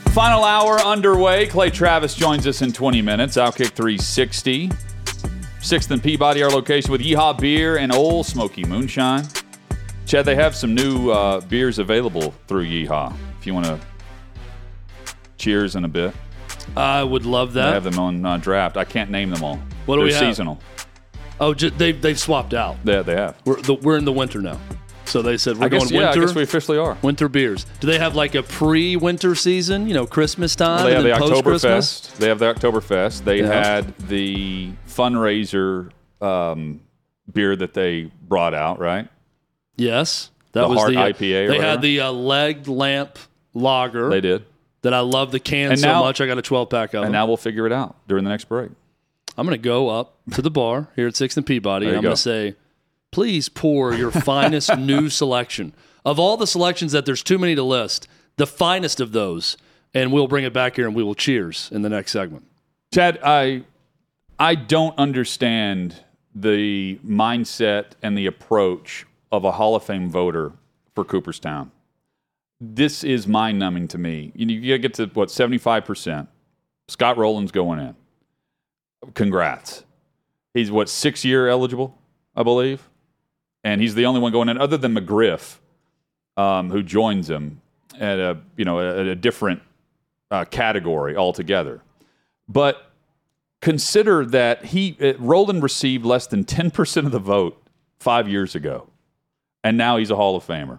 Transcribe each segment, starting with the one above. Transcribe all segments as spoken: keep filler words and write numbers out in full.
Final hour underway. Clay Travis joins us in twenty minutes. Outkick three sixty. sixth and Peabody, our location with Yeehaw Beer and Old Smoky Moonshine. Chad, they have some new uh, beers available through Yeehaw. If you want to cheers in a bit. I would love that. They have them on uh, draft. I can't name them all. What do They're we have? seasonal. Oh, ju- they've, they've swapped out. They, they have. We're, the, we're in the winter now. So they said we're I going guess, winter. Yeah, I guess we officially are. Winter beers. Do they have like a pre-winter season, you know, Christmas time? Well, they have and the then post-Christmas? Oktoberfest. They have the Oktoberfest. They Yeah. had the fundraiser um, beer that they brought out, right? Yes. That The was Heart the uh, I P A or They whatever? had the uh, Legged Lamp Lager. They did. That I love the can And so now- much. I got a twelve pack of And them. now we'll figure it out during the next break. I'm going to go up to the bar here at sixth and Peabody, There and you I'm go. going to say, please pour your finest new selection. Of all the selections that there's too many to list, the finest of those, and we'll bring it back here and we will cheers in the next segment. Chad, I I don't understand the mindset and the approach of a Hall of Fame voter for Cooperstown. This is mind-numbing to me. You, you got to get to, what, seventy-five percent. Scott Rowland's going in. Congrats. He's, what, six-year eligible, I believe? And he's the only one going in, other than McGriff, um, who joins him at a, you know, at a different uh, category altogether. But consider that he uh, Rowland received less than ten percent of the vote five years ago, and now he's a Hall of Famer.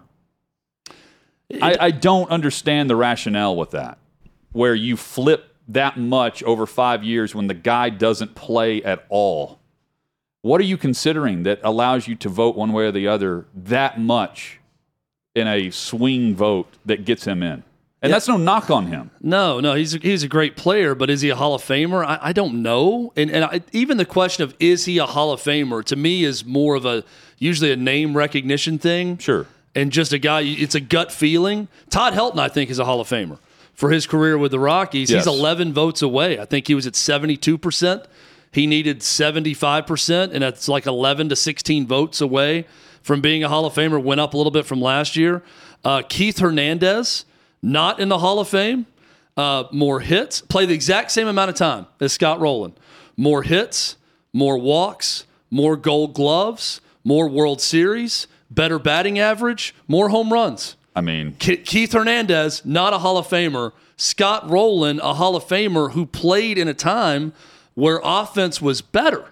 I, I don't understand the rationale with that, where you flip that much over five years when the guy doesn't play at all. What are you considering that allows you to vote one way or the other that much in a swing vote that gets him in? And Yeah. that's no knock on him. No, no, he's a, he's a great player, but is he a Hall of Famer? I, I don't know. And and I, even the question of is he a Hall of Famer to me is more of a usually a name recognition thing. Sure. And just a guy, it's a gut feeling. Todd Helton, I think, is a Hall of Famer for his career with the Rockies. Yes. He's eleven votes away. I think he was at seventy-two percent. He needed seventy-five percent, and that's like eleven to sixteen votes away from being a Hall of Famer. Went up a little bit from last year. Uh, Keith Hernandez, not in the Hall of Fame. Uh, more hits. Played the exact same amount of time as Scott Rowland. More hits, more walks, more gold gloves, more World Series, better batting average, more home runs. I mean, Ke- Keith Hernandez, not a Hall of Famer. Scott Rowland, a Hall of Famer who played in a time where offense was better.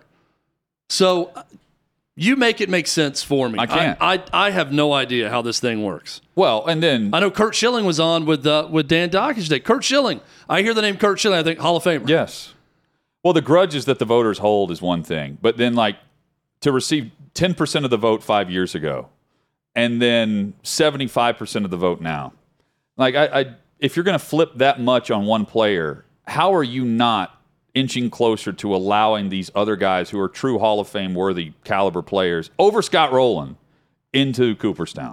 So uh, you make it make sense for me. I can't. I, I, I have no idea how this thing works. well, and then, I know Kurt Schilling was on with uh, with Dan Dockage today. Kurt Schilling. I hear the name Kurt Schilling, I think Hall of Famer. yes. Well, the grudges that the voters hold is one thing, but then, like, to receive ten percent of the vote five years ago and then seventy-five percent of the vote now. Like, I, I if you're going to flip that much on one player, how are you not inching closer to allowing these other guys who are true Hall of Fame worthy caliber players over Scott Rowland into Cooperstown?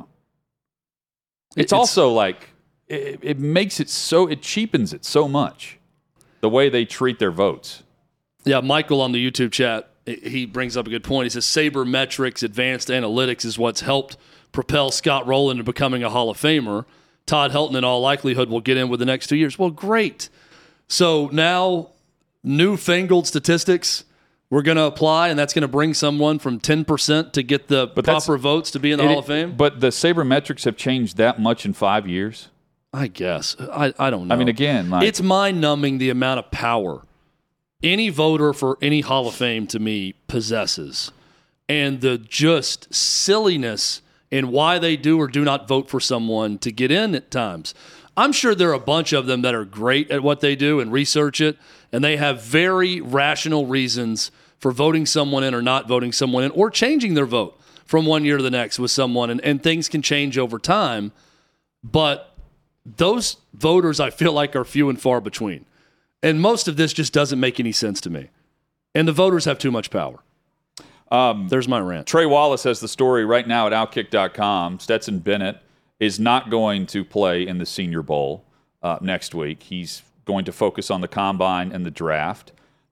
It's, It's- also like it, it makes it so it cheapens it so much the way they treat their votes. Yeah, Michael on the YouTube chat, he brings up a good point. He says Sabermetrics Advanced Analytics is what's helped propel Scott Rowland into becoming a Hall of Famer. Todd Helton, in all likelihood, will get in with the next two years. Well, great. So now newfangled statistics we're going to apply, and that's going to bring someone from ten percent to get the But that's- proper votes to be in the It- Hall of Fame? But the sabermetrics have changed that much in five years. I guess. I, I don't know. I mean, again, like, It's mind-numbing the amount of power any voter for any Hall of Fame to me possesses, and the just silliness in why they do or do not vote for someone to get in at times. I'm sure there are a bunch of them that are great at what they do and research it, and they have very rational reasons for voting someone in or not voting someone in or changing their vote from one year to the next with someone, and, and things can change over time. But those voters, I feel like, are few and far between. And most of this just doesn't make any sense to me. And the voters have too much power. um, There's my rant. Trey Wallace has the story right now at outkick dot com. Stetson Bennett is not going to play in the Senior Bowl uh, next week. He's going to focus on the combine and the draft.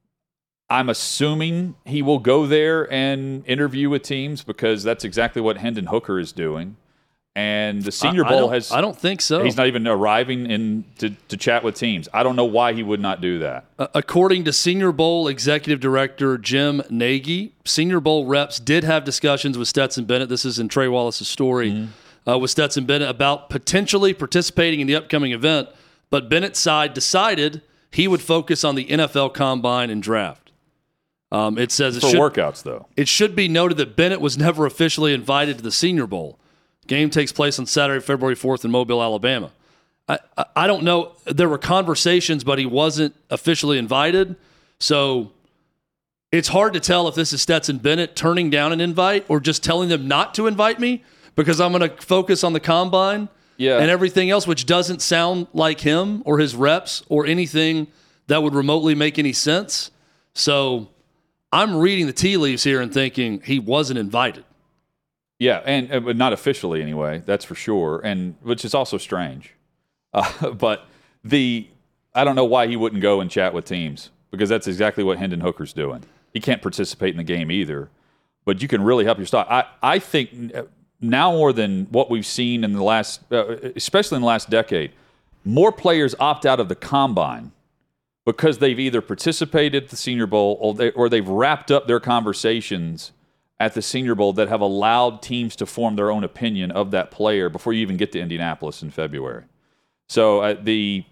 I'm assuming he will go there and interview with teams because that's exactly what Hendon Hooker is doing. And the Senior I, Bowl I has. I don't think so. He's not even arriving in to, to chat with teams. I don't know why he would not do that. Uh, according to Senior Bowl Executive Director Jim Nagy, Senior Bowl reps did have discussions with Stetson Bennett. This is in Trey Wallace's story mm-hmm. uh, with Stetson Bennett about potentially participating in the upcoming event, but Bennett's side decided he would focus on the N F L Combine and Draft. Um, it says it for should, workouts, though. It should be noted that Bennett was never officially invited to the Senior Bowl. Game takes place on Saturday, February fourth in Mobile, Alabama. I, I, I don't know. There were conversations, but he wasn't officially invited. So it's hard to tell if this is Stetson Bennett turning down an invite or just telling them not to invite me because I'm going to focus on the Combine yeah. and everything else, which doesn't sound like him or his reps or anything that would remotely make any sense. So I'm reading the tea leaves here and thinking he wasn't invited. Yeah, and uh, but not officially anyway. That's for sure, and which is also strange. Uh, but the I don't know why he wouldn't go and chat with teams because that's exactly what Hendon Hooker's doing. He can't participate in the game either, but you can really help your stock. I I think now more than what we've seen in the last, uh, especially in the last decade, more players opt out of the Combine because they've either participated at the Senior Bowl or, they, or they've wrapped up their conversations at the Senior Bowl that have allowed teams to form their own opinion of that player before you even get to Indianapolis in February. So uh, the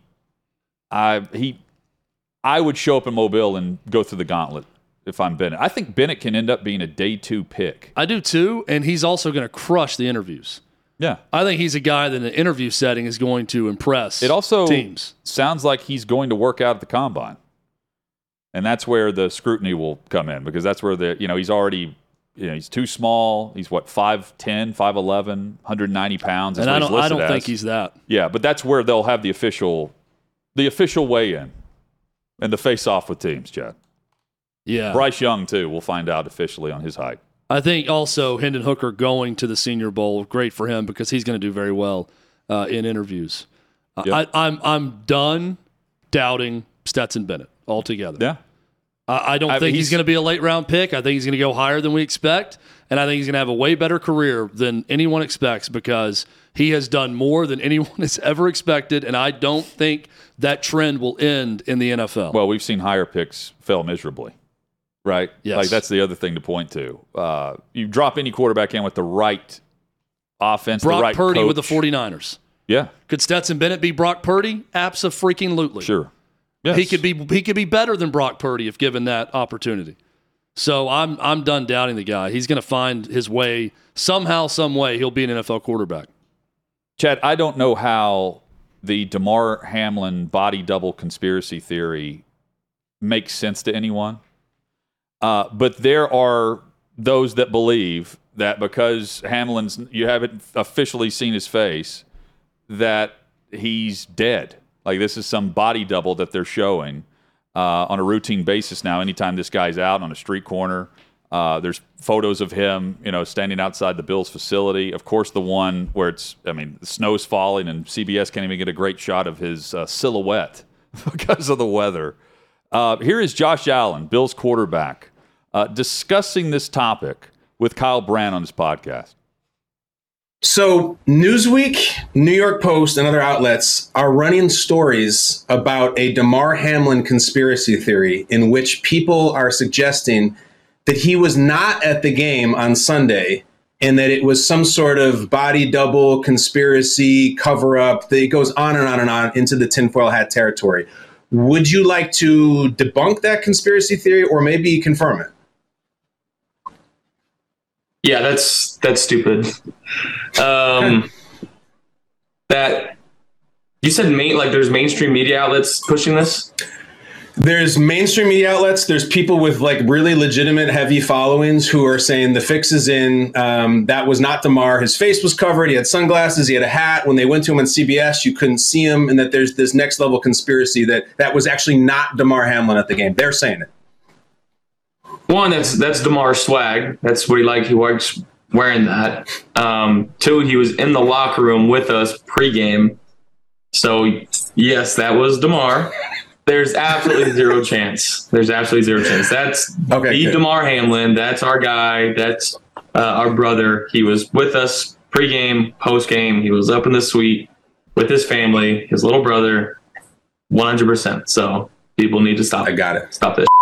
I he I would show up in Mobile and go through the gauntlet if I'm Bennett. I think Bennett can end up being a day two pick. I do too, and he's also going to crush the interviews. Yeah, I think he's a guy that in the interview setting is going to impress. It also teams. Sounds like he's going to work out at the Combine, and that's where the scrutiny will come in because that's where the you know he's already. You know, he's too small. He's what, five ten, five eleven, one hundred ninety pounds. And I don't, I don't as. think he's that. Yeah, but that's where they'll have the official, the official weigh-in and the face-off with teams, Chad. Yeah. Bryce Young, too. We'll find out officially on his height. I think also Hendon Hooker going to the Senior Bowl, great for him because he's going to do very well uh, in interviews. Uh, yep. I, I'm I'm done doubting Stetson Bennett altogether. Yeah. I don't I, think he's, he's going to be a late-round pick. I think he's going to go higher than we expect, and I think he's going to have a way better career than anyone expects because he has done more than anyone has ever expected, and I don't think that trend will end in the N F L. Well, we've seen higher picks fail miserably, right? Yes. Like, that's the other thing to point to. Uh, you drop any quarterback in with the right offense, Brock the right Purdy coach. with the 49ers. Yeah. Could Stetson Bennett be Brock Purdy? Abso-freaking-lutely. Sure. Yes. He could be he could be better than Brock Purdy if given that opportunity. So I'm I'm done doubting the guy. He's going to find his way somehow, some way. He'll be an N F L quarterback. Chad, I don't know how the Damar Hamlin body double conspiracy theory makes sense to anyone, uh, but there are those that believe that because Hamlin's you haven't officially seen his face, that he's dead. Like this is some body double that they're showing uh, on a routine basis now. Anytime this guy's out on a street corner, uh, there's photos of him, you know, standing outside the Bills facility. Of course, the one where it's, I mean, the snow's falling and C B S can't even get a great shot of his uh, silhouette because of the weather. Uh, here is Josh Allen, Bills quarterback, uh, discussing this topic with Kyle Brandt on his podcast. So Newsweek, New York Post, and other outlets are running stories about a Damar Hamlin conspiracy theory in which people are suggesting that he was not at the game on Sunday and that it was some sort of body double conspiracy cover-up. That it goes on and on and on into the tinfoil hat territory. Would you like to debunk that conspiracy theory or maybe confirm it? Yeah, that's that's stupid. Um, that you said main like there's mainstream media outlets pushing this. There's mainstream media outlets. There's people with like really legitimate heavy followings who are saying the fix is in. Um, that was not Damar. His face was covered. He had sunglasses. He had a hat. When they went to him on C B S, you couldn't see him. And that there's this next level conspiracy that that was actually not Damar Hamlin at the game. They're saying it. One, that's that's Damar's swag. That's what he liked. He likes wearing that. Um, two, he was in the locker room with us pregame. So, yes, that was Damar. There's absolutely zero chance. There's absolutely zero chance. That's okay, the good. Damar Hamlin. That's our guy. That's uh, our brother. He was with us Pre-game, post-game, he was up in the suite with his family, his little brother, one hundred percent. So people need to stop. I got it. Stop this.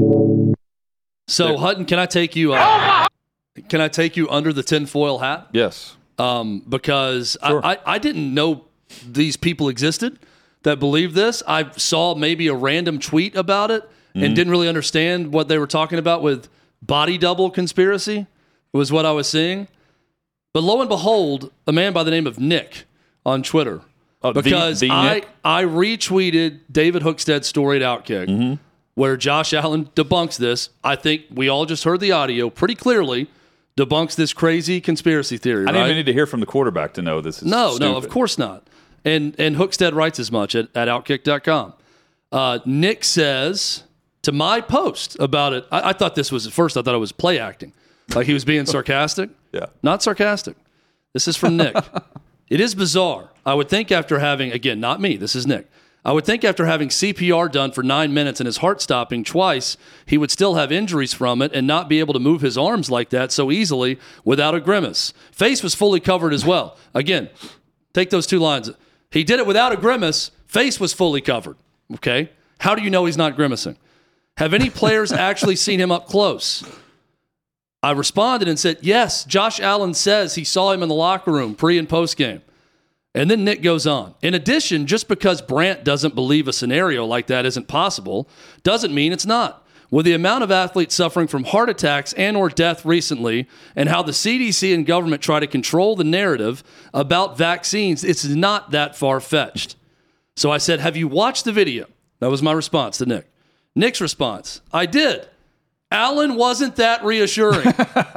So Hutton, can I take you? Uh, can I take you under the tinfoil hat? Yes. Um, because Sure. I, I, I didn't know these people existed that believed this. I saw maybe a random tweet about it Mm-hmm. and didn't really understand what they were talking about with body double conspiracy was what I was seeing. But lo and behold, a man by the name of Nick on Twitter, Oh, the- because the I, Nick? I retweeted David Hookstead's story at Outkick Mm-hmm. where Josh Allen debunks this. I think we all just heard the audio pretty clearly, debunks this crazy conspiracy theory. I right? didn't even need to hear from the quarterback to know this is No, stupid. no, of course not. And and Hookstead writes as much at, at outkick dot com. Uh, Nick says to my post about it, I, I thought this was, at first I thought it was play acting. Like he was being sarcastic. Yeah. Not sarcastic. This is from Nick. It is bizarre. I would think after having, again, not me, this is Nick. I would think after having C P R done for nine minutes and his heart stopping twice, he would still have injuries from it and not be able to move his arms like that so easily without a grimace. Face was fully covered as well. Again, take those two lines. He did it without a grimace. Face was fully covered. Okay? How do you know he's not grimacing? Have any players actually seen him up close? I responded and said, yes, Josh Allen says he saw him in the locker room pre and post game. And then Nick goes on. In addition, just because Brandt doesn't believe a scenario like that isn't possible doesn't mean it's not. With the amount of athletes suffering from heart attacks and or death recently and how the C D C and government try to control the narrative about vaccines, it's not that far-fetched. So I said, have you watched the video? That was my response to Nick. Nick's response, I did. Allen wasn't that reassuring.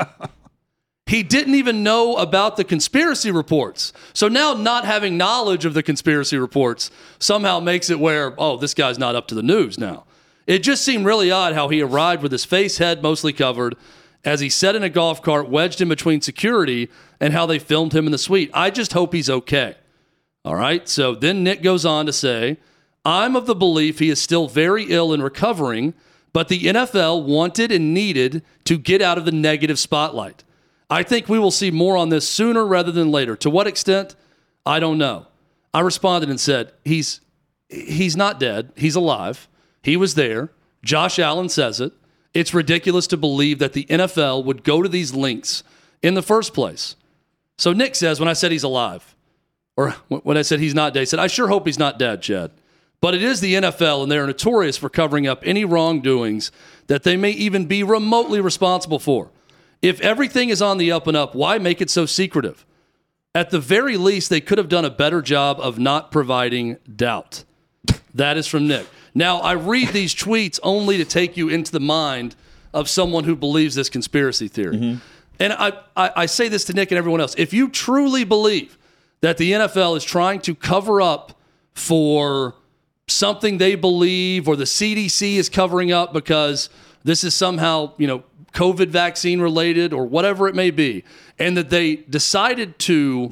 He didn't even know about the conspiracy reports. So now not having knowledge of the conspiracy reports somehow makes it where, oh, this guy's not up to the news now. It just seemed really odd how he arrived with his face, head mostly covered, as he sat in a golf cart wedged in between security, and how they filmed him in the suite. I just hope he's okay. All right, so then Nick goes on to say, I'm of the belief he is still very ill and recovering, but the N F L wanted and needed to get out of the negative spotlight. I think we will see more on this sooner rather than later. To what extent? I don't know. I responded and said, he's he's not dead. He's alive. He was there. Josh Allen says it. It's ridiculous to believe that the N F L would go to these lengths in the first place. So Nick says, when I said he's alive, or when I said he's not dead, he said, I sure hope he's not dead, Chad. But it is the N F L, and they are notorious for covering up any wrongdoings that they may even be remotely responsible for. If everything is on the up and up, why make it so secretive? At the very least, they could have done a better job of not providing doubt. That is from Nick. Now, I read these tweets only to take you into the mind of someone who believes this conspiracy theory. Mm-hmm. And I, I, I say this to Nick and everyone else. If you truly believe that the N F L is trying to cover up for something they believe, or the C D C is covering up because this is somehow, you know, COVID vaccine related or whatever it may be, and that they decided to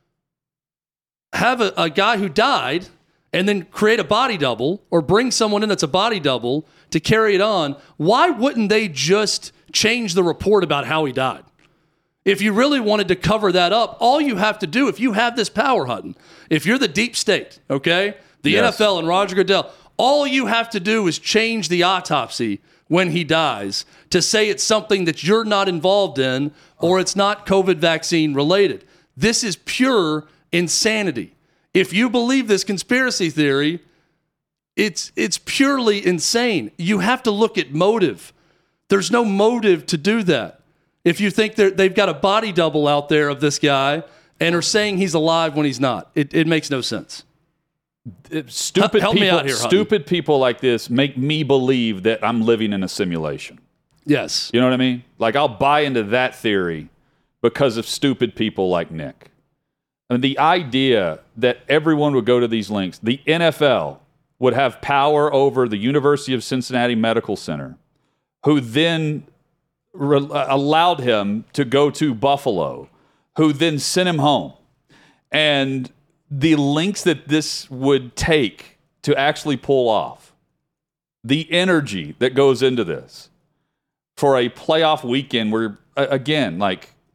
have a, a guy who died and then create a body double or bring someone in that's a body double to carry it on, why wouldn't they just change the report about how he died? If you really wanted to cover that up, all you have to do, if you have this power, Hutton, if you're the deep state, okay, the Yes. N F L and Roger Goodell, all you have to do is change the autopsy when he dies to say it's something that you're not involved in or it's not COVID vaccine related. This is pure insanity. If you believe this conspiracy theory, it's it's purely insane. You have to look at motive. There's no motive to do that. If you think they've got a body double out there of this guy and are saying he's alive when he's not, it, it makes no sense. Stupid Help me people, out here, Hutton. stupid people like this make me believe that I'm living in a simulation. Yes. You know what I mean? Like, I'll buy into that theory because of stupid people like Nick. I mean, the idea that everyone would go to these links, the N F L would have power over the University of Cincinnati Medical Center, who then re- allowed him to go to Buffalo, who then sent him home. And the links that this would take to actually pull off, the energy that goes into this for a playoff weekend where, again, like,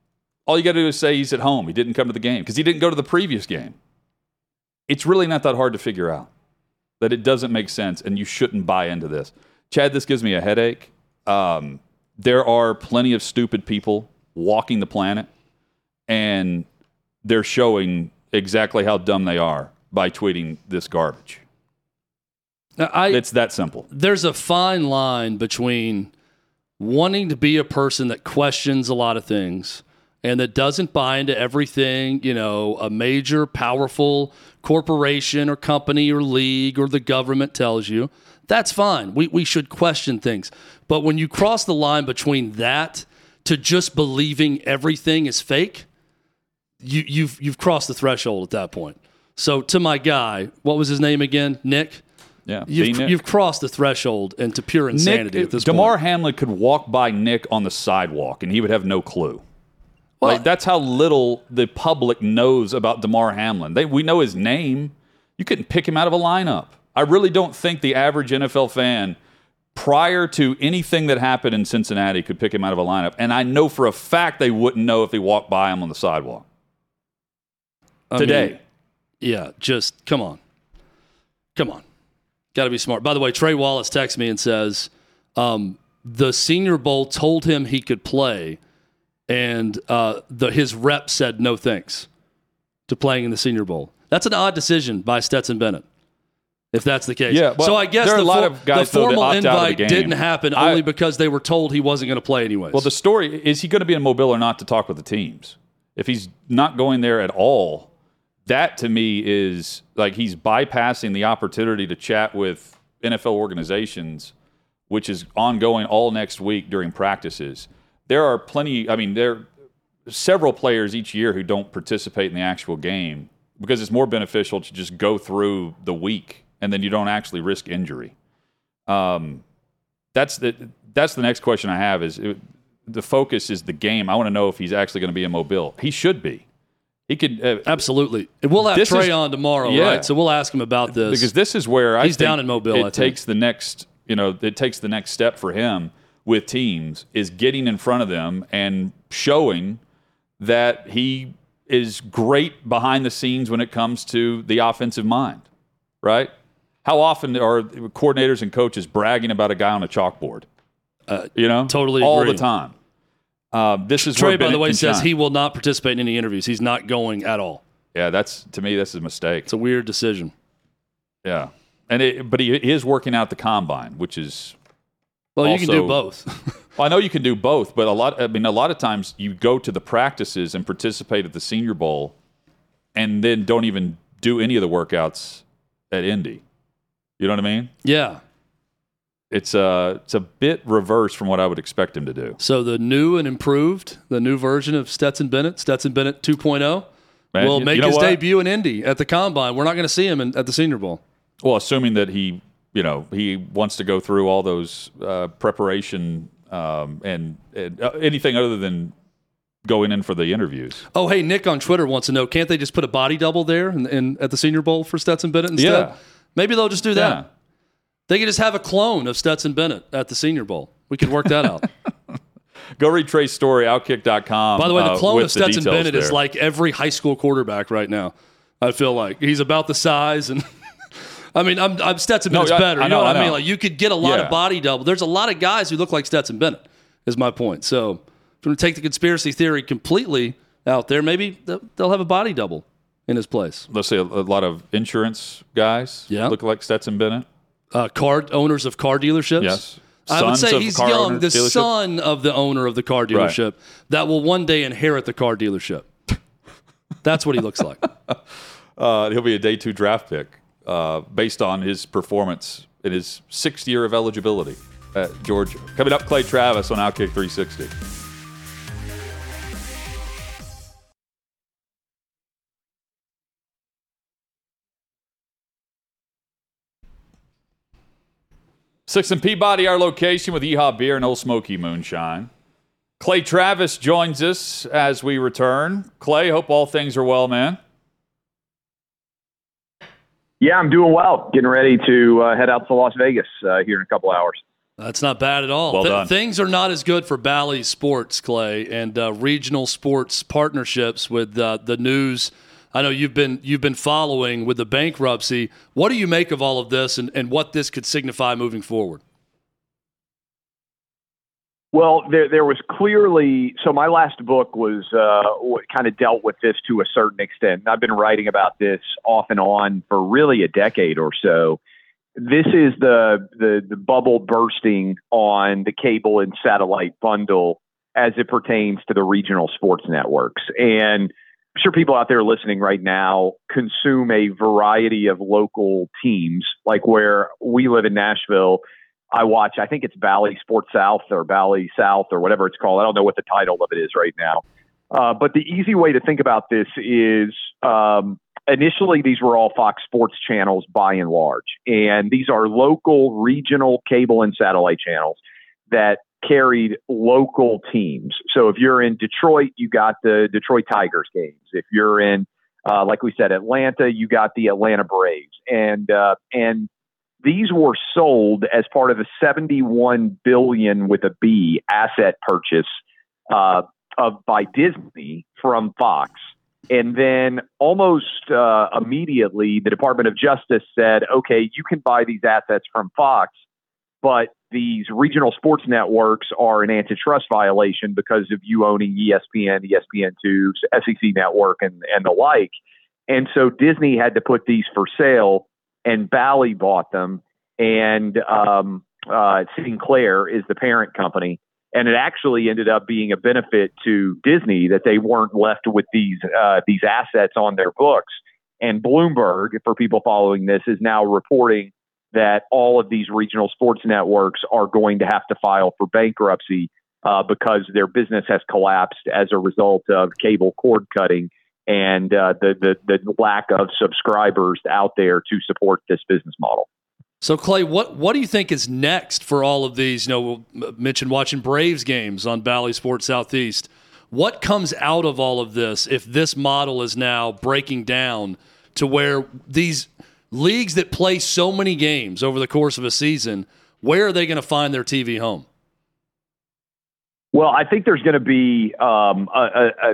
All you got to do is say he's at home. He didn't come to the game because he didn't go to the previous game. It's really not that hard to figure out that it doesn't make sense, and you shouldn't buy into this. Chad, this gives me a headache. Um, there are plenty of stupid people walking the planet, and they're showing exactly how dumb they are by tweeting this garbage. Now, I, it's that simple. There's a fine line between wanting to be a person that questions a lot of things and that doesn't buy into everything, you know, a major, powerful corporation or company or league or the government tells you. That's fine. We we should question things. But when you cross the line between that to just believing everything is fake, you, you've you've crossed the threshold at that point. So to my guy, what was his name again? Nick? Yeah, You've, Nick. you've crossed the threshold into pure insanity Nick, at this Damar point. Hamlin could walk by Nick on the sidewalk, and he would have no clue. Well, like, that's how little the public knows about Damar Hamlin. They, we know his name. You couldn't pick him out of a lineup. I really don't think the average N F L fan, prior to anything that happened in Cincinnati, could pick him out of a lineup. And I know for a fact they wouldn't know if he walked by him on the sidewalk. I Today. mean, yeah, just come on. Come on. Got to be smart. By the way, Trey Wallace texts me and says um, the Senior Bowl told him he could play, and uh, the, his rep said no thanks to playing in the Senior Bowl. That's an odd decision by Stetson Bennett, if that's the case. Yeah, well, so I guess there are the, a lot for, of guys, the though, that formal opt out of the invite game. didn't happen I- only because they were told he wasn't going to play anyways. Well, the story is he going to be in Mobile or not to talk with the teams? If he's not going there at all, that to me is like he's bypassing the opportunity to chat with N F L organizations, which is ongoing all next week during practices. There are plenty, I mean, there are several players each year who don't participate in the actual game because it's more beneficial to just go through the week and then you don't actually risk injury. Um, that's the that's the next question I have is it, the focus is the game. I want to know if he's actually going to be in Mobile. He should be. He could uh, absolutely. We'll have This Trey is- on tomorrow, yeah. right? So we'll ask him about this because this is where I He's think down in Mobile, It I think. takes the next, you know, it takes the next step for him with teams is getting in front of them and showing that he is great behind the scenes when it comes to the offensive mind, right? How often are coordinators and coaches bragging about a guy on a chalkboard? Uh, you know, totally all agree. the time. Uh, this is Trey, where by the Bennett way, can says shine. he will not participate in any interviews. He's not going at all. Yeah, that's to me. This is a mistake. It's a weird decision. Yeah, and it, but he, he is working out the combine, which is Well, you also, can do both. Well, I know you can do both, but a lot. I mean, a lot of times you go to the practices and participate at the Senior Bowl, and then don't even do any of the workouts at Indy. You know what I mean? Yeah. It's a it's a bit reverse from what I would expect him to do. So the new and improved, the new version of Stetson Bennett, Stetson Bennett two point oh, Man, will you- make you know his what? debut in Indy at the Combine. We're not going to see him in, at the Senior Bowl. Well, assuming that he, you know, he wants to go through all those uh, preparation um, and, and uh, anything other than going in for the interviews. Oh, hey, Nick on Twitter wants to know, can't they just put a body double there in, in, at the Senior Bowl for Stetson Bennett instead? Yeah. Maybe they'll just do that. Yeah. They could just have a clone of Stetson Bennett at the Senior Bowl. We could work that out. Go read Trey's story, outkick dot com. By the way, the uh, clone with of Stetson the details Bennett is there. like every high school quarterback right now. I feel like he's about the size, and I mean, I'm, I'm Stetson No, Bennett's I- better. I You know, know, what I I mean? know. Like you could get a lot Yeah. of body double. There's a lot of guys who look like Stetson Bennett. Is my point. So if we're going to take the conspiracy theory completely out there, maybe they'll they'll have a body double in his place. Let's say a, a lot of insurance guys Yeah. look like Stetson Bennett. Uh, car owners of car dealerships. Yes. I would Sons say of he's car young, owner the dealerships? son of the owner of the car dealership that will one day inherit the car dealership. That's what he looks like. Uh, he'll be a day two draft pick uh, based on his performance in his sixth year of eligibility at Georgia. Coming up, Clay Travis on Outkick three sixty. Sixth and Peabody, our location with Yeehaw Beer and Old Smoky Moonshine. Clay Travis joins us as we return. Clay, hope all things are well, man. Yeah, I'm doing well. Getting ready to uh, head out to Las Vegas uh, here in a couple hours. That's not bad at all. Well Th- done. Things are not as good for Bally Sports, Clay, and uh, regional sports partnerships with uh, the news. I know you've been you've been following with the bankruptcy. What do you make of all of this, and, and what this could signify moving forward? Well, there there was clearly – so my last book was uh, kind of dealt with this to a certain extent. I've been writing about this off and on for really a decade or so. This is the, the the bubble bursting on the cable and satellite bundle as it pertains to the regional sports networks. And I'm sure people out there listening right now consume a variety of local teams, like where we live in Nashville. I watch, I think it's Bally Sports South or Bally South or whatever it's called. I don't know what the title of it is right now. Uh, but the easy way to think about this is um, initially these were all Fox Sports channels by and large. And these are local, regional cable and satellite channels that carried local teams. So if you're in Detroit, you got the Detroit Tigers games. If you're in, uh, like we said, Atlanta, you got the Atlanta Braves. And, uh, and, These were sold as part of a seventy-one billion dollars with a B asset purchase uh, of by Disney from Fox. And then almost uh, immediately, the Department of Justice said, okay, you can buy these assets from Fox, but these regional sports networks are an antitrust violation because of you owning E S P N, E S P N two, S E C Network, and, and the like. And so Disney had to put these for sale. And Bally bought them, and um, uh, Sinclair is the parent company. And it actually ended up being a benefit to Disney that they weren't left with these uh, these assets on their books. And Bloomberg, for people following this, is now reporting that all of these regional sports networks are going to have to file for bankruptcy uh, because their business has collapsed as a result of cable cord cutting and uh, the, the the lack of subscribers out there to support this business model. So, Clay, what, what do you think is next for all of these? You know, we'll mention watching Braves games on Bally Sports Southeast. What comes out of all of this if this model is now breaking down to where these leagues that play so many games over the course of a season, where are they going to find their T V home? Well, I think there's going to be um, a, a, a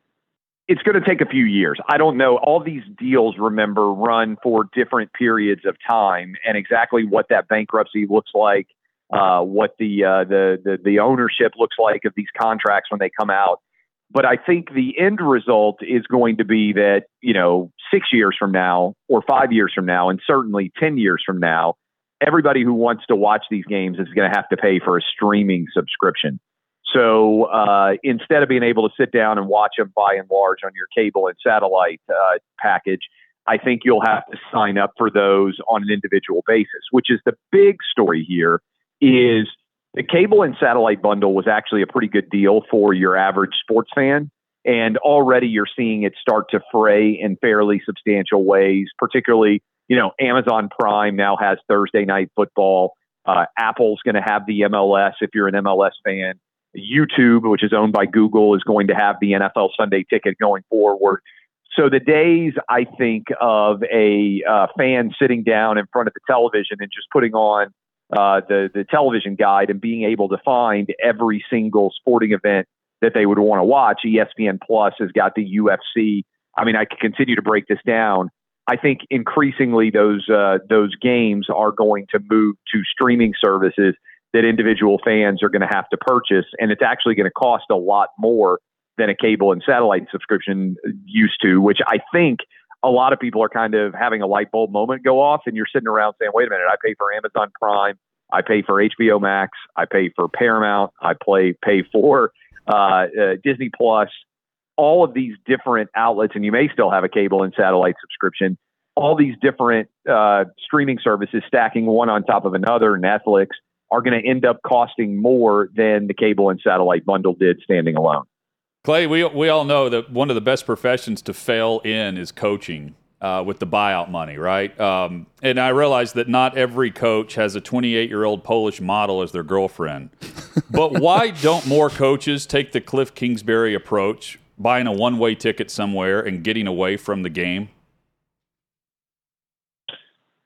it's going to take a few years. I don't know. All these deals, remember, run for different periods of time, and exactly what that bankruptcy looks like, uh, what the, uh, the the the ownership looks like of these contracts when they come out. But I think the end result is going to be that, you know, six years from now, or five years from now, and certainly ten years from now, everybody who wants to watch these games is going to have to pay for a streaming subscription. So uh, instead of being able to sit down and watch them by and large on your cable and satellite uh, package, I think you'll have to sign up for those on an individual basis, which is the big story here. Is the cable and satellite bundle was actually a pretty good deal for your average sports fan. And already you're seeing it start to fray in fairly substantial ways, particularly, you know, Amazon Prime now has Thursday Night Football. Uh, Apple's going to have the M L S if you're an M L S fan. YouTube, which is owned by Google, is going to have the N F L Sunday Ticket going forward. So the days, I think, of a uh, fan sitting down in front of the television and just putting on uh, the, the television guide and being able to find every single sporting event that they would want to watch. E S P N Plus has got the U F C. I mean, I could continue to break this down. I think increasingly those uh, those games are going to move to streaming services that individual fans are going to have to purchase. And it's actually going to cost a lot more than a cable and satellite subscription used to, which I think a lot of people are kind of having a light bulb moment go off. And you're sitting around saying, wait a minute, I pay for Amazon Prime. I pay for H B O Max. I pay for Paramount. I play, pay for uh, uh, Disney Plus, all of these different outlets. And you may still have a cable and satellite subscription. All these different uh, streaming services stacking one on top of another, Netflix, are going to end up costing more than the cable and satellite bundle did standing alone. Clay, we we all know that one of the best professions to fail in is coaching uh, with the buyout money, right? Um, and I realize that not every coach has a twenty-eight-year-old Polish model as their girlfriend. But why don't more coaches take the Cliff Kingsbury approach, buying a one-way ticket somewhere and getting away from the game?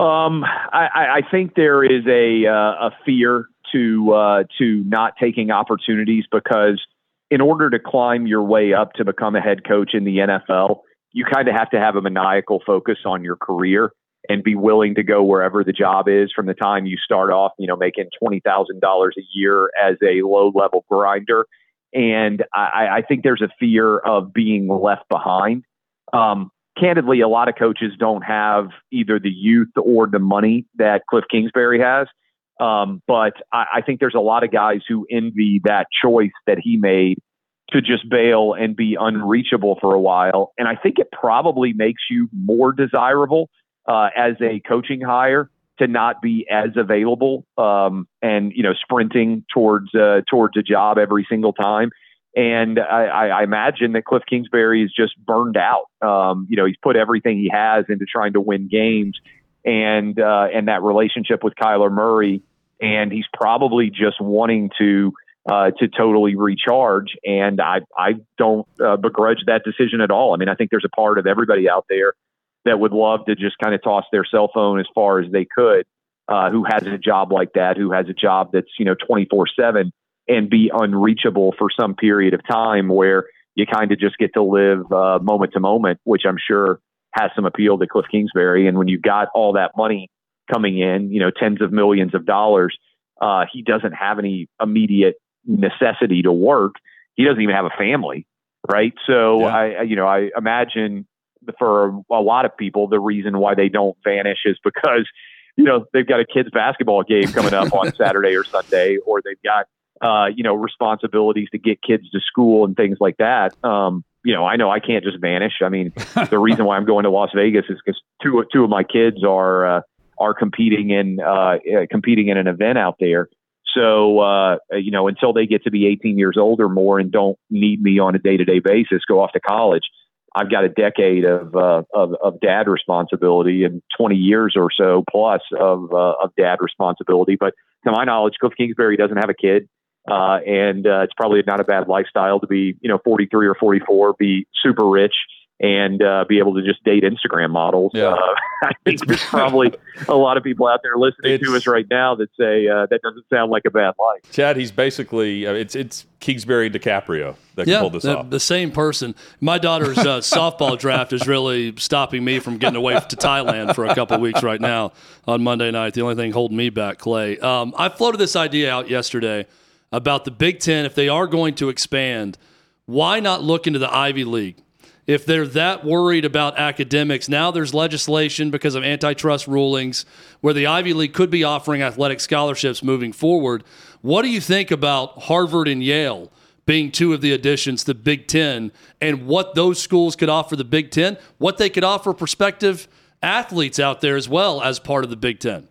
Um, I, I think there is a uh, a fear to uh, to not taking opportunities, because in order to climb your way up to become a head coach in the N F L, you kind of have to have a maniacal focus on your career and be willing to go wherever the job is from the time you start off, you know, making twenty thousand dollars a year as a low level grinder. And I, I think there's a fear of being left behind. Um, Candidly, a lot of coaches don't have either the youth or the money that Cliff Kingsbury has. Um, but I, I think there's a lot of guys who envy that choice that he made to just bail and be unreachable for a while. And I think it probably makes you more desirable uh, as a coaching hire to not be as available um, and, you know, sprinting towards uh, towards a job every single time. And I, I imagine that Cliff Kingsbury is just burned out. Um, you know, he's put everything he has into trying to win games, and uh, and that relationship with Kyler Murray, and he's probably just wanting to uh, to totally recharge. And I I don't uh, begrudge that decision at all. I mean, I think there's a part of everybody out there that would love to just kind of toss their cell phone as far as they could, uh, who has a job like that, who has a job that's, you know, twenty-four seven. And be unreachable for some period of time where you kind of just get to live uh, moment to moment, which I'm sure has some appeal to Cliff Kingsbury. And when you've got all that money coming in, you know, tens of millions of dollars, uh, he doesn't have any immediate necessity to work. He doesn't even have a family, right? So yeah. I, you know, I imagine for a lot of people, the reason why they don't vanish is because, you know, they've got a kid's basketball game coming up on Saturday or Sunday, or they've got Uh, you know, responsibilities to get kids to school and things like that. Um, you know, I know I can't just vanish. I mean, the reason why I'm going to Las Vegas is because two two of my kids are uh, are competing in uh, competing in an event out there. So uh, you know, until they get to be eighteen years old or more and don't need me on a day to day basis, go off to college, I've got a decade of uh, of, of dad responsibility and twenty years or so plus of uh, of dad responsibility. But to my knowledge, Cliff Kingsbury doesn't have a kid. Uh, and uh, it's probably not a bad lifestyle to be, you know, forty-three or forty-four, be super rich, and uh, be able to just date Instagram models. Yeah. Uh, I think there's probably a lot of people out there listening it's, to us right now that say uh, that doesn't sound like a bad life. Chad, he's basically uh, it's it's Kingsbury DiCaprio that can yeah, pull this the, off. The same person. My daughter's uh, softball draft is really stopping me from getting away to Thailand for a couple of weeks right now on Monday night. The only thing holding me back, Clay. Um, I floated this idea out yesterday about the Big Ten. If they are going to expand, why not look into the Ivy League? If they're that worried about academics, now there's legislation because of antitrust rulings where the Ivy League could be offering athletic scholarships moving forward. What do you think about Harvard and Yale being two of the additions to the Big Ten, and what those schools could offer the Big Ten, what they could offer prospective athletes out there as well as part of the Big Ten?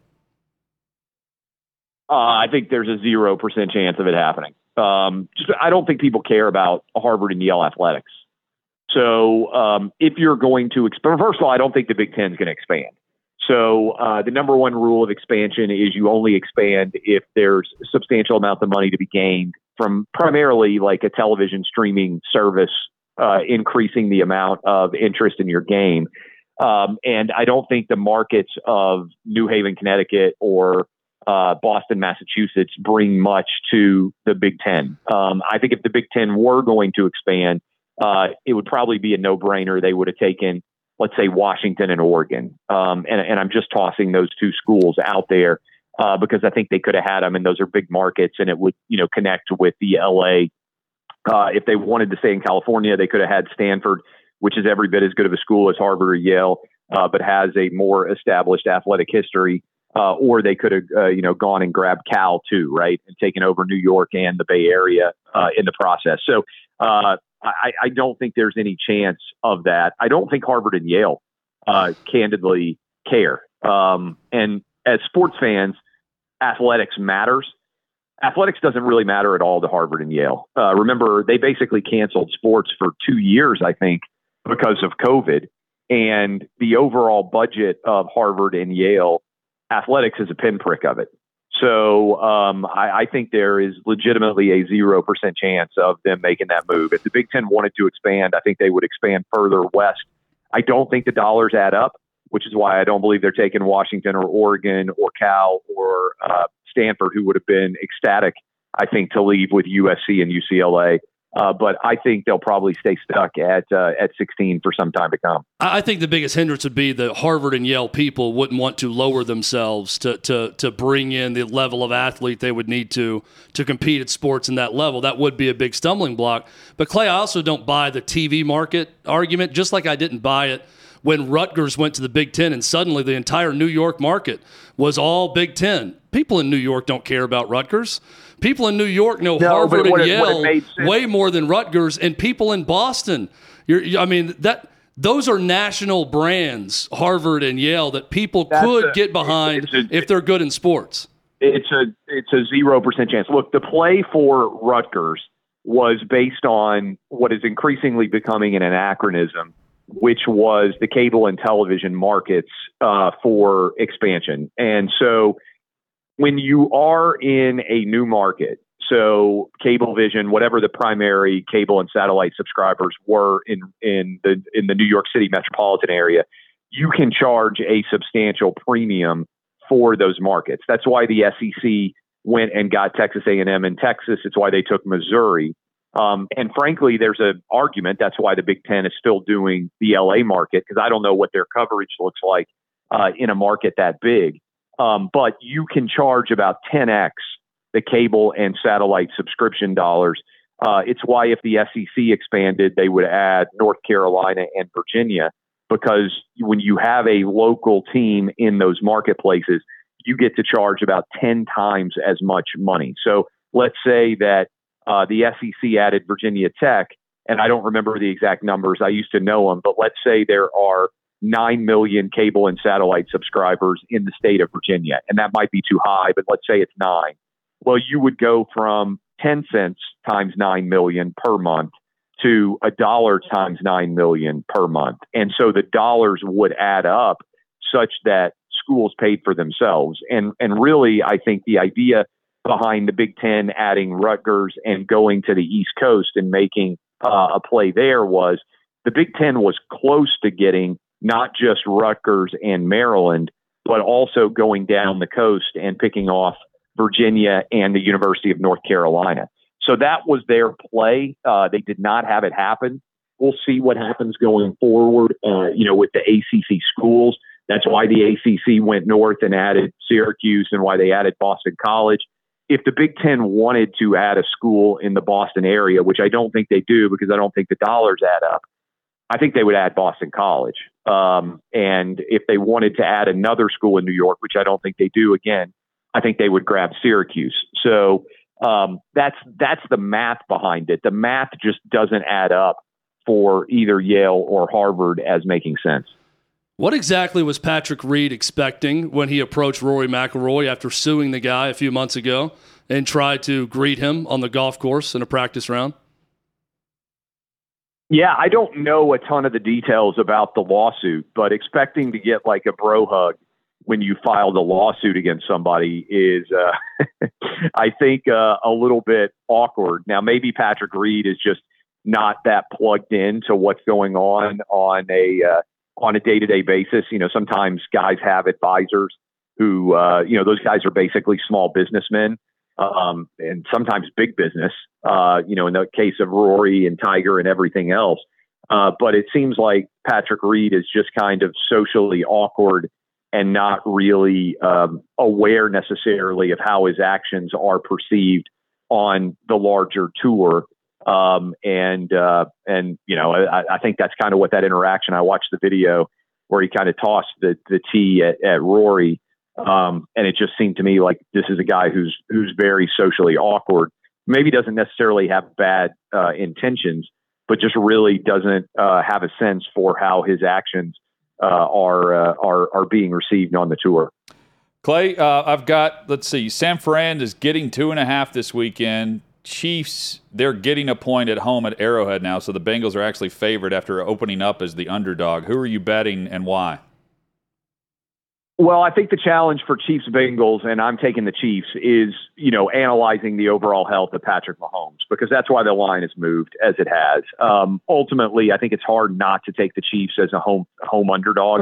Uh, I think there's a zero percent chance of it happening. Um, just, I don't think people care about Harvard and Yale athletics. So um, if you're going to expand, first of all, I don't think the Big Ten is going to expand. So uh, the number one rule of expansion is you only expand if there's a substantial amount of money to be gained from primarily like a television streaming service, uh, increasing the amount of interest in your game. Um, and I don't think the markets of New Haven, Connecticut, or Uh, Boston, Massachusetts bring much to the Big Ten. Um, I think if the Big Ten were going to expand, uh, it would probably be a no-brainer. They would have taken, let's say, Washington and Oregon. Um, and, and I'm just tossing those two schools out there uh, because I think they could have had them, and those are big markets, and it would, you know, connect with the L A. Uh, if they wanted to stay in California, they could have had Stanford, which is every bit as good of a school as Harvard or Yale, uh, but has a more established athletic history. Uh, or they could have, uh, you know, gone and grabbed Cal too, right, and taken over New York and the Bay Area uh, in the process. So uh, I, I don't think there's any chance of that. I don't think Harvard and Yale, uh, candidly, care. Um, and as sports fans, athletics matters. Athletics doesn't really matter at all to Harvard and Yale. Uh, remember, they basically canceled sports for two years, I think, because of COVID. And the overall budget of Harvard and Yale, athletics is a pinprick of it. So um, I, I think there is legitimately a zero percent chance of them making that move. If the Big Ten wanted to expand, I think they would expand further west. I don't think the dollars add up. which is why I don't believe they're taking Washington or Oregon or Cal or uh, Stanford, who would have been ecstatic, I think, to leave with U S C and U C L A. Uh, but I think they'll probably stay stuck at uh, at sixteen for some time to come. I think the biggest hindrance would be that Harvard and Yale people wouldn't want to lower themselves to to to bring in the level of athlete they would need to to compete at sports in that level. That would be a big stumbling block. But Clay, I also don't buy the T V market argument, just like I didn't buy it when Rutgers went to the Big Ten and suddenly the entire New York market was all Big Ten. People in New York don't care about Rutgers. People in New York know no, Harvard and it, Yale way more than Rutgers, and people in Boston. You're, I mean, that those are national brands, Harvard and Yale, that people That's could a, get behind a, if they're good in sports. It's a it's a zero percent chance. Look, the play for Rutgers was based on what is increasingly becoming an anachronism, which was the cable and television markets uh, for expansion. And so when you are in a new market, so Cablevision, whatever the primary cable and satellite subscribers were in, in the in the New York City metropolitan area, you can charge a substantial premium for those markets. That's why the S E C went and got Texas A and M in Texas. It's why they took Missouri. Um, and frankly, there's an argument. That's why the Big Ten is still doing the L A market, because I don't know what their coverage looks like uh, in a market that big. Um, but you can charge about ten x the cable and satellite subscription dollars. Uh, it's why if the S E C expanded, they would add North Carolina and Virginia, because when you have a local team in those marketplaces, you get to charge about ten times as much money. So let's say that uh, the S E C added Virginia Tech, and I don't remember the exact numbers. I used to know them, but let's say there are nine million cable and satellite subscribers in the state of Virginia. And that might be too high, but let's say it's nine. Well, you would go from ten cents times nine million per month to a dollar times nine million per month. And so the dollars would add up such that schools paid for themselves. And, and really, I think the idea behind the Big Ten adding Rutgers and going to the East Coast and making uh, a play there was the Big Ten was close to getting not just Rutgers and Maryland, but also going down the coast and picking off Virginia and the University of North Carolina. So that was their play. Uh, they did not have it happen. We'll see what happens going forward, uh, you know, with the A C C schools. That's why the A C C went north and added Syracuse and why they added Boston College. If the Big Ten wanted to add a school in the Boston area, which I don't think they do because I don't think the dollars add up, I think they would add Boston College. Um, and if they wanted to add another school in New York, which I don't think they do, again, I think they would grab Syracuse. So um, that's that's the math behind it. The math just doesn't add up for either Yale or Harvard as making sense. What exactly was Patrick Reed expecting when he approached Rory McIlroy after suing the guy a few months ago and tried to greet him on the golf course in a practice round? Yeah, I don't know a ton of the details about the lawsuit, but expecting to get like a bro hug when you filed a lawsuit against somebody is, uh, I think, uh, a little bit awkward. Now, maybe Patrick Reed is just not that plugged in to what's going on on a uh, on a day-to-day basis. You know, sometimes guys have advisors who, uh, you know, those guys are basically small businessmen. Um, and sometimes big business, uh, you know, in the case of Rory and Tiger and everything else. Uh, but it seems like Patrick Reed is just kind of socially awkward and not really um, aware necessarily of how his actions are perceived on the larger tour. Um, and, uh, and, you know, I, I think that's kind of what that interaction, I watched the video where he kind of tossed the, the tee at, at Rory. Um, and it just seemed to me like this is a guy who's who's very socially awkward. Maybe doesn't necessarily have bad uh, intentions, but just really doesn't uh, have a sense for how his actions uh, are uh, are are being received on the tour. Clay, uh, I've got let's see, San Fran is getting two and a half this weekend. Chiefs, they're getting a point at home at Arrowhead now, so the Bengals are actually favored after opening up as the underdog. Who are you betting and why? Well, I think the challenge for Chiefs Bengals, and I'm taking the Chiefs, is, you know, analyzing the overall health of Patrick Mahomes, because that's why the line has moved as it has. Um, ultimately, I think it's hard not to take the Chiefs as a home home underdog.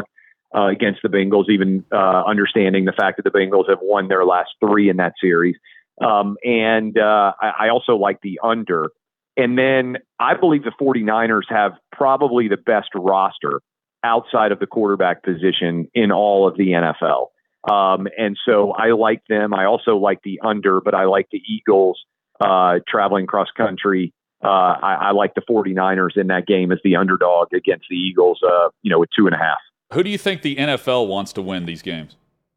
uh, against the Bengals, even uh, understanding the fact that the Bengals have won their last three in that series. Um, and uh, I, I also like the under. And then I believe the 49ers have probably the best roster outside of the quarterback position in all of the N F L. Um, and so I like them. I also like the under, but I like the Eagles uh, traveling cross country. Uh, I, I like the 49ers in that game as the underdog against the Eagles, uh, you know, with two and a half. Who do you think the N F L wants to win these games?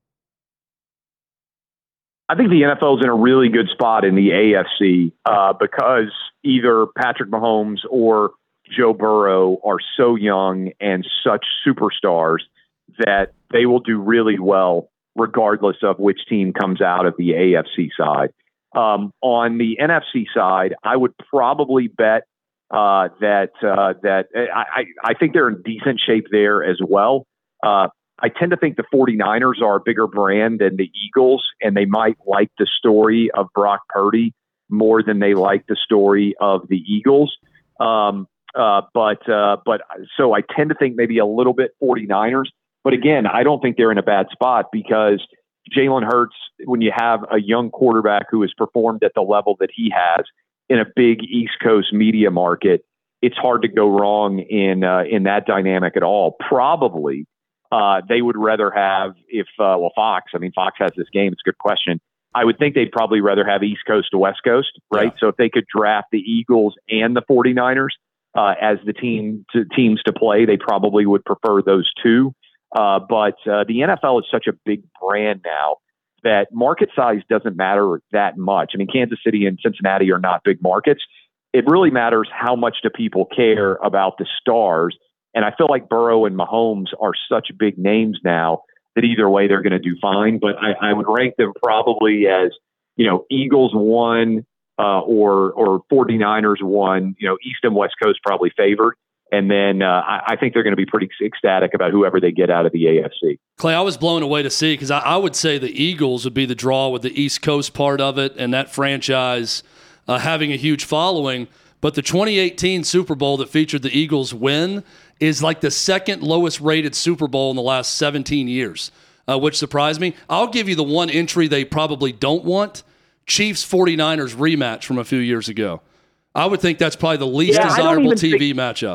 I think the N F L is in a really good spot in the A F C uh, because either Patrick Mahomes or Joe Burrow are so young and such superstars that they will do really well regardless of which team comes out of the A F C side. Um, on the N F C side, I would probably bet uh, that uh, that I, I think they're in decent shape there as well. Uh, I tend to think the 49ers are a bigger brand than the Eagles, and they might like the story of Brock Purdy more than they like the story of the Eagles. Um, uh, but uh, but so I tend to think maybe a little bit 49ers. But again, I don't think they're in a bad spot because Jalen Hurts, when you have a young quarterback who has performed at the level that he has in a big East Coast media market, it's hard to go wrong in uh, in that dynamic at all. Probably uh, they would rather have if uh, well Fox. I mean, Fox has this game. It's a good question. I would think they'd probably rather have East Coast to West Coast, right? Yeah. So if they could draft the Eagles and the 49ers uh, as the team to, teams to play, they probably would prefer those two. Uh, but uh, the N F L is such a big brand now that market size doesn't matter that much. I mean, Kansas City and Cincinnati are not big markets. It really matters how much do people care about the stars. And I feel like Burrow and Mahomes are such big names now that either way they're going to do fine. But I, I would rank them probably as, you know, Eagles one uh, or or 49ers one, you know, East and West Coast probably favored. And then uh, I, I think they're going to be pretty ecstatic about whoever they get out of the A F C. Clay, I was blown away to see because I, I would say the Eagles would be the draw with the East Coast part of it and that franchise uh, having a huge following. But the twenty eighteen Super Bowl that featured the Eagles win is like the second lowest rated Super Bowl in the last seventeen years, uh, which surprised me. I'll give you the one entry they probably don't want, Chiefs 49ers rematch from a few years ago. I would think that's probably the least yeah, desirable T V think- matchup.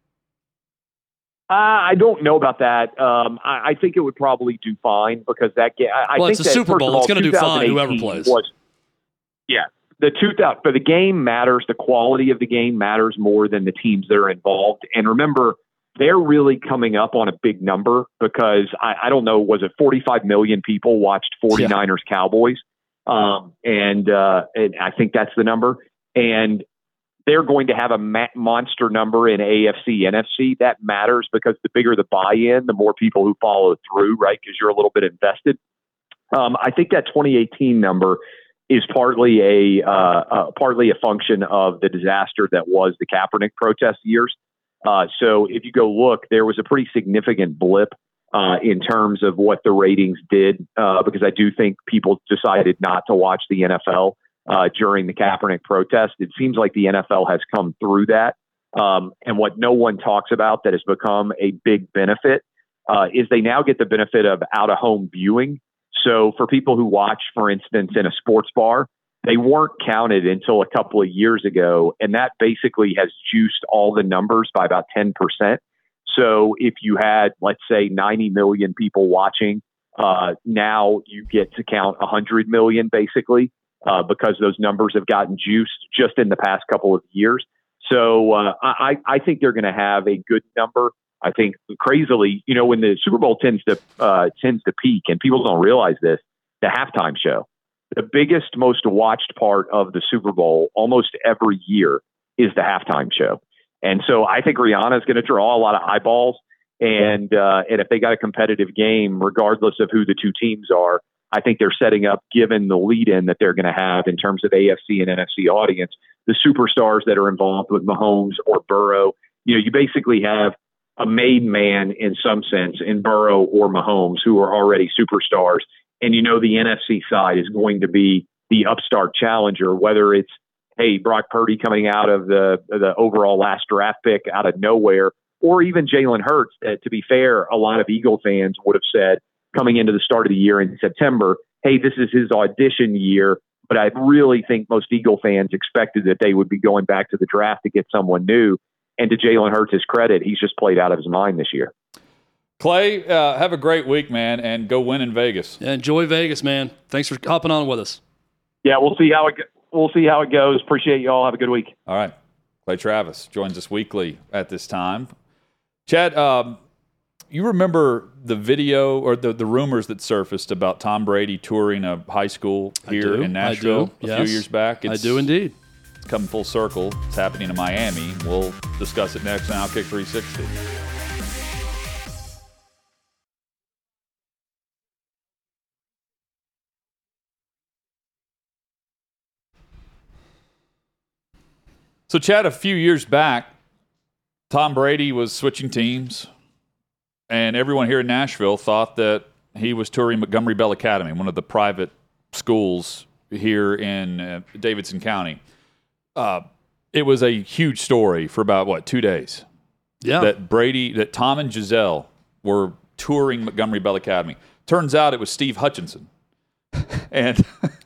Uh, I don't know about that. Um, I, I think it would probably do fine because that game. I well, think it's a that, Super Bowl. All, it's going to do fine whoever plays. Was, yeah, the two thousand. But the game matters. The quality of the game matters more than the teams that are involved. And remember, they're really coming up on a big number because I, I don't know. Was it forty-five million people watched 49ers yeah. Cowboys? Um, and uh, and I think that's the number. And they're going to have a ma- monster number in A F C, N F C. That matters because the bigger the buy-in, the more people who follow through, right? Because you're a little bit invested. Um, I think that twenty eighteen number is partly a uh, uh, partly a function of the disaster that was the Kaepernick protest years. Uh, so if you go look, there was a pretty significant blip uh, in terms of what the ratings did uh, because I do think people decided not to watch the N F L Uh, during the Kaepernick protest. It seems like the N F L has come through that. Um, and what no one talks about that has become a big benefit uh, is they now get the benefit of out-of-home viewing. So for people who watch, for instance, in a sports bar, they weren't counted until a couple of years ago. And that basically has juiced all the numbers by about ten percent. So if you had, let's say, ninety million people watching, uh, now you get to count one hundred million basically. Uh, because those numbers have gotten juiced just in the past couple of years. So uh, I, I think they're going to have a good number. I think crazily, you know, when the Super Bowl tends to uh, tends to peak, and people don't realize this, the halftime show, the biggest, most watched part of the Super Bowl almost every year is the halftime show. And so I think Rihanna is going to draw a lot of eyeballs. And uh, and if they got a competitive game, regardless of who the two teams are, I think they're setting up, given the lead-in that they're going to have in terms of A F C and N F C audience, the superstars that are involved with Mahomes or Burrow. You know, you basically have a made man in some sense in Burrow or Mahomes who are already superstars. And you know the N F C side is going to be the upstart challenger, whether it's, hey, Brock Purdy coming out of the the overall last draft pick out of nowhere, or even Jalen Hurts. Uh, to be fair, a lot of Eagle fans would have said coming into the start of the year in September, hey, this is his audition year. But I really think most Eagle fans expected that they would be going back to the draft to get someone new. And to Jalen Hurts' credit, he's just played out of his mind this year. Clay, uh, have a great week, man, and go win in Vegas. Yeah, enjoy Vegas, man. Thanks for hopping on with us. Yeah, we'll see how it we'll see how it goes. Appreciate you all. Have a good week. All right. Clay Travis joins us weekly at this time. Chad, um, you remember the video or the, the rumors that surfaced about Tom Brady touring a high school here in Nashville a yes. few years back? It's, I do indeed. It's come full circle. It's happening in Miami. We'll discuss it next on Outkick three sixty. So, Chad, a few years back, Tom Brady was switching teams, and everyone here in Nashville thought that he was touring Montgomery Bell Academy, one of the private schools here in uh, Davidson County. Uh, it was a huge story for about, what, two days? Yeah. That Brady, that Tom and Giselle were touring Montgomery Bell Academy. Turns out it was Steve Hutchinson and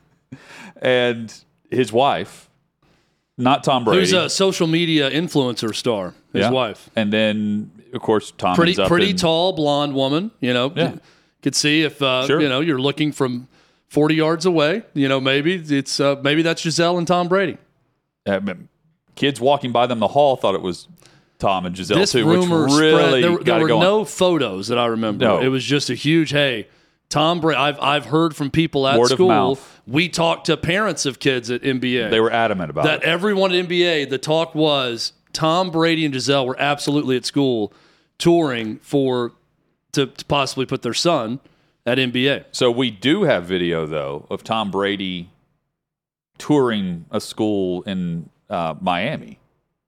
and his wife. Not Tom Brady. Who's a social media influencer star, his yeah. wife. And then, of course, Tom Pretty ends up pretty in, tall, blonde woman, you know. Yeah. You could see if, uh, Sure. you know, you're looking from forty yards away, you know, maybe it's uh, maybe that's Giselle and Tom Brady. Uh, kids walking by them in the hall thought it was Tom and Giselle, This too, rumor which spread. really There, got there it were going. no photos that I remember. No. It was just a huge, hey, Tom Brady. I've, I've heard from people at Word of school. mouth. We talked to parents of kids at N B A. They were adamant about that it. everyone at N B A, the talk was Tom Brady and Giselle were absolutely at school touring for to, to possibly put their son at N B A. So we do have video, though, of Tom Brady touring a school in uh, Miami.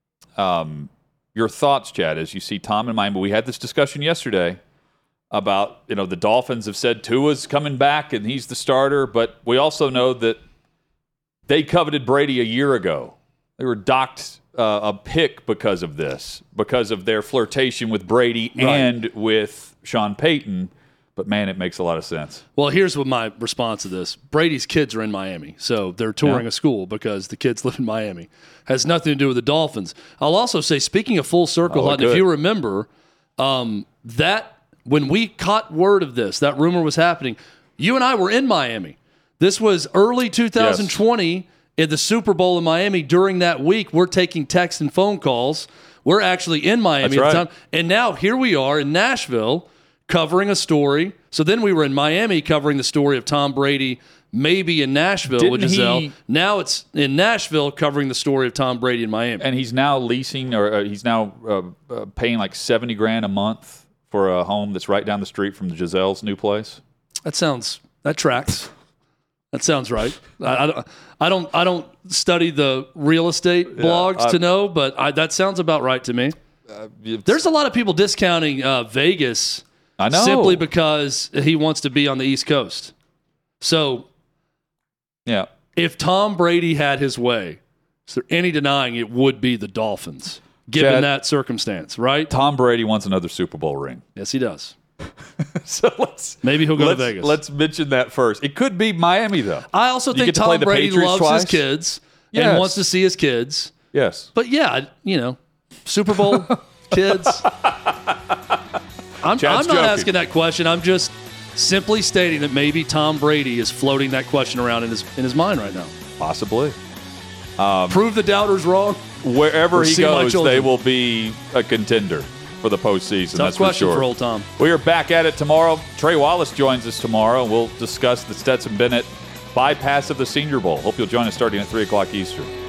Um, your thoughts, Chad, as you see Tom in Miami. We had this discussion yesterday about, you know, the Dolphins have said Tua's coming back and he's the starter, but we also know that they coveted Brady a year ago. They were docked uh, a pick because of this, because of their flirtation with Brady Right. and with Sean Payton. But, man, it makes a lot of sense. Well, here's what my response to this. Brady's kids are in Miami, so they're touring Yeah. a school because the kids live in Miami. Has nothing to do with the Dolphins. I'll also say, speaking of full circle, Oh, Hutton, if good. you remember, um, that when we caught word of this, that rumor was happening, you and I were in Miami. This was early two thousand twenty at the Super Bowl in Miami. During that week, we're taking texts and phone calls. We're actually in Miami That's at right. the time. And now here we are in Nashville covering a story. So then we were in Miami covering the story of Tom Brady maybe in Nashville with Didn't Giselle. he- Now it's in Nashville covering the story of Tom Brady in Miami. And he's now leasing, or uh, he's now uh, uh, paying like seventy grand a month for a home that's right down the street from Giselle's new place. That sounds that tracks. That sounds right. I, I don't. I don't. I don't study the real estate blogs I- to know, but I, that sounds about right to me. It's- There's a lot of people discounting uh, Vegas I know. simply because he wants to be on the East Coast. So yeah. if Tom Brady had his way, is there any denying it would be the Dolphins, given Chad, that circumstance, right? Tom Brady wants another Super Bowl ring. Yes, he does. So let's Maybe he'll go to let's, Vegas. Let's mention that first. It could be Miami, though. I also You think get to play Tom the Brady Patriots loves twice? his kids Yes. and wants to see his kids. Yes. But yeah, you know, Super Bowl, kids. I'm, Chad's I'm not joking. asking that question. I'm just simply stating that maybe Tom Brady is floating that question around in his in his mind right now. Possibly. Prove the doubters wrong. Wherever Or he see my goes, children. they will be a contender for the postseason. Tough that's for question sure. for old Tom. We are back at it tomorrow. Trey Wallace joins us tomorrow. We'll discuss the Stetson Bennett bypass of the Senior Bowl. Hope you'll join us starting at three o'clock Eastern.